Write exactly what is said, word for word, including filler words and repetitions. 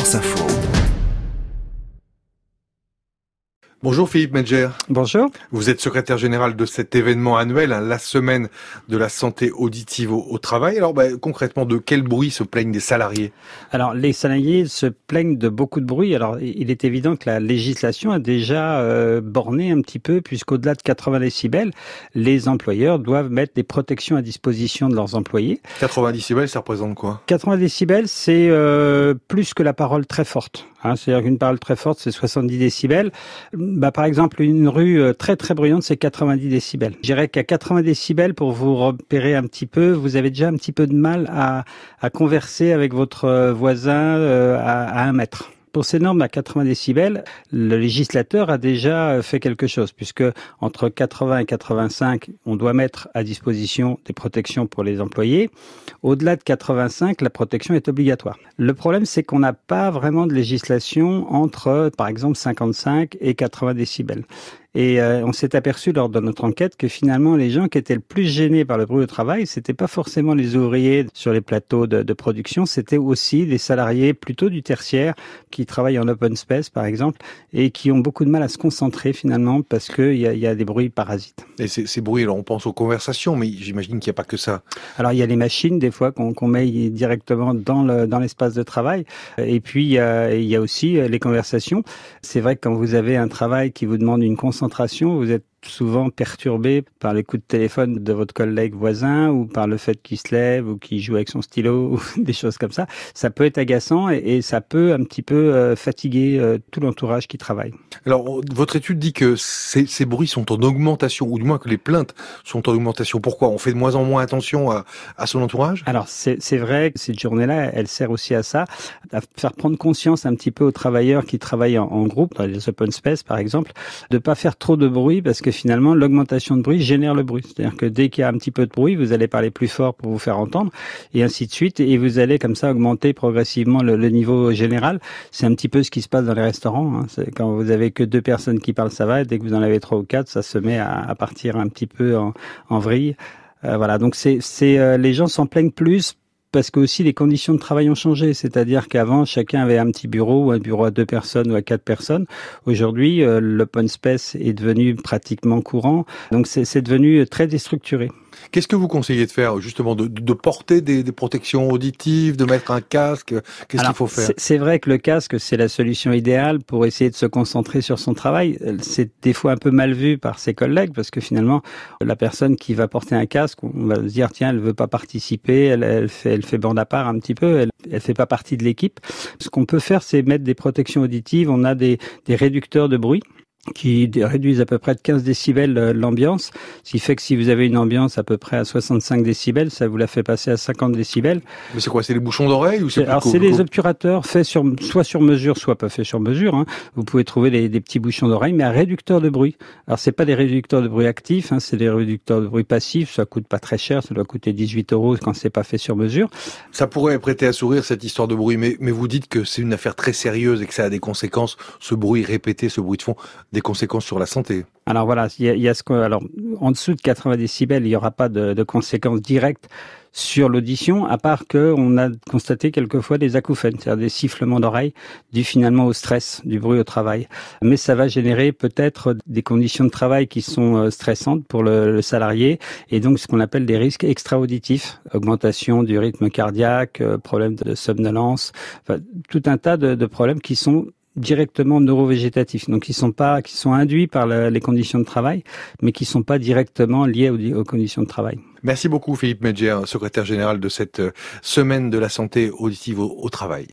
France Info. Bonjour Philippe Medger. Bonjour. Vous êtes secrétaire général de cet événement annuel, hein, la semaine de la santé auditive au, au travail. Alors bah, concrètement, de quel bruit se plaignent les salariés ? Alors les salariés se plaignent de beaucoup de bruit. Alors il est évident que la législation a déjà euh, borné un petit peu, puisqu'au-delà de quatre-vingts décibels, les employeurs doivent mettre des protections à disposition de leurs employés. quatre-vingts décibels, ça représente quoi ? quatre-vingts décibels, c'est euh, plus que la parole très forte. Hein, c'est-à-dire qu'une parole très forte, c'est soixante-dix décibels. Bah, par exemple, une rue très très bruyante, c'est quatre-vingt-dix décibels. Je dirais qu'à quatre-vingts décibels, pour vous repérer un petit peu, vous avez déjà un petit peu de mal à, à converser avec votre voisin euh, à, à un mètre. Pour ces normes à quatre-vingts décibels, le législateur a déjà fait quelque chose, puisque entre quatre-vingts et quatre-vingt-cinq, on doit mettre à disposition des protections pour les employés. Au-delà de quatre-vingt-cinq, la protection est obligatoire. Le problème, c'est qu'on n'a pas vraiment de législation entre, par exemple, cinquante-cinq et quatre-vingts décibels. Et euh, on s'est aperçu lors de notre enquête que finalement, les gens qui étaient le plus gênés par le bruit au travail, c'était pas forcément les ouvriers sur les plateaux de, de production, c'était aussi des salariés plutôt du tertiaire qui travaillent en open space, par exemple, et qui ont beaucoup de mal à se concentrer finalement parce qu'il y a, y a des bruits parasites. Et ces, ces bruits, alors on pense aux conversations, mais j'imagine qu'il n'y a pas que ça. Alors il y a les machines des fois qu'on, qu'on met directement dans, le, dans l'espace de travail, et puis il y a, il y a aussi les conversations. C'est vrai que quand vous avez un travail qui vous demande une concentration, vous êtes souvent perturbé par les coups de téléphone de votre collègue voisin ou par le fait qu'il se lève ou qu'il joue avec son stylo ou des choses comme ça. Ça peut être agaçant et, et ça peut un petit peu euh, fatiguer euh, tout l'entourage qui travaille. Alors, votre étude dit que ces, ces bruits sont en augmentation, ou du moins que les plaintes sont en augmentation. Pourquoi ? On fait de moins en moins attention à, à son entourage ? Alors, c'est, c'est vrai que cette journée-là, elle sert aussi à ça, à faire prendre conscience un petit peu aux travailleurs qui travaillent en, en groupe, dans les open space par exemple, de pas faire trop de bruit parce que finalement, l'augmentation de bruit génère le bruit. C'est-à-dire que dès qu'il y a un petit peu de bruit, vous allez parler plus fort pour vous faire entendre, et ainsi de suite, et vous allez comme ça augmenter progressivement le, le niveau général. C'est un petit peu ce qui se passe dans les restaurants. Hein. C'est quand vous avez que deux personnes qui parlent, ça va, et dès que vous en avez trois ou quatre, ça se met à, à partir un petit peu en, en vrille. Euh, voilà, donc c'est, c'est euh, les gens s'en plaignent plus parce que aussi les conditions de travail ont changé, c'est-à-dire qu'avant chacun avait un petit bureau ou un bureau à deux personnes ou à quatre personnes. Aujourd'hui, euh, l'open space est devenu pratiquement courant, donc c'est, c'est devenu très déstructuré. Qu'est-ce que vous conseillez de faire, justement, de, de porter des, des protections auditives, de mettre un casque ? Qu'est-ce Alors, qu'il faut faire ? c'est, c'est vrai que le casque, c'est la solution idéale pour essayer de se concentrer sur son travail. C'est des fois un peu mal vu par ses collègues parce que finalement, la personne qui va porter un casque, on va se dire, tiens, elle veut pas participer, elle, elle fait, elle fait bande à part un petit peu, elle, elle fait pas partie de l'équipe. Ce qu'on peut faire, c'est mettre des protections auditives. On a des, des réducteurs de bruit qui réduisent à peu près de quinze décibels l'ambiance, ce qui fait que si vous avez une ambiance à peu près à soixante-cinq décibels, ça vous la fait passer à cinquante décibels. Mais c'est quoi, c'est les bouchons d'oreille ou c'est Alors c'est les obturateurs faits sur, soit sur mesure, soit pas faits sur mesure. Hein. Vous pouvez trouver les, des petits bouchons d'oreille, mais un réducteur de bruit. Alors c'est pas des réducteurs de bruit actifs, hein, c'est des réducteurs de bruit passifs. Ça coûte pas très cher, ça doit coûter dix-huit euros quand c'est pas fait sur mesure. Ça pourrait prêter à sourire cette histoire de bruit, mais, mais vous dites que c'est une affaire très sérieuse et que ça a des conséquences. Ce bruit répété, ce bruit de fond, des conséquences sur la santé. Alors voilà, il y a, il y a ce que, alors en dessous de quatre-vingts décibels, il n'y aura pas de, de conséquences directes sur l'audition, à part que on a constaté quelquefois des acouphènes, c'est-à-dire des sifflements d'oreilles dus finalement au stress du bruit au travail. Mais ça va générer peut-être des conditions de travail qui sont stressantes pour le, le salarié, et donc ce qu'on appelle des risques extra-auditifs, augmentation du rythme cardiaque, problème de somnolence, enfin, tout un tas de, de problèmes qui sont directement neurovégétatifs, donc qui sont pas, qui sont induits par la, les conditions de travail, mais qui sont pas directement liés aux, aux conditions de travail. Merci beaucoup Philippe Medger, secrétaire général de cette semaine de la santé auditive au, au travail.